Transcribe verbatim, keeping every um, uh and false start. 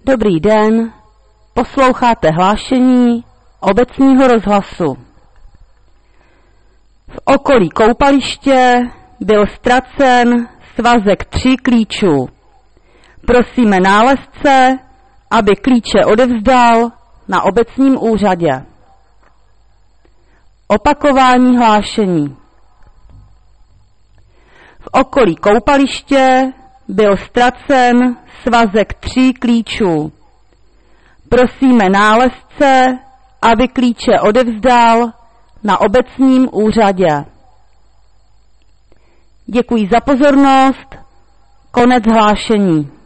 Dobrý den, posloucháte hlášení obecního rozhlasu. V okolí koupaliště byl ztracen svazek tří klíčů. Prosíme nálezce, aby klíče odevzdal na obecním úřadě. Opakování hlášení. V okolí koupaliště byl ztracen svazek tří klíčů. Prosíme nálezce, aby klíče odevzdal na obecním úřadě. Děkuji za pozornost. Konec hlášení.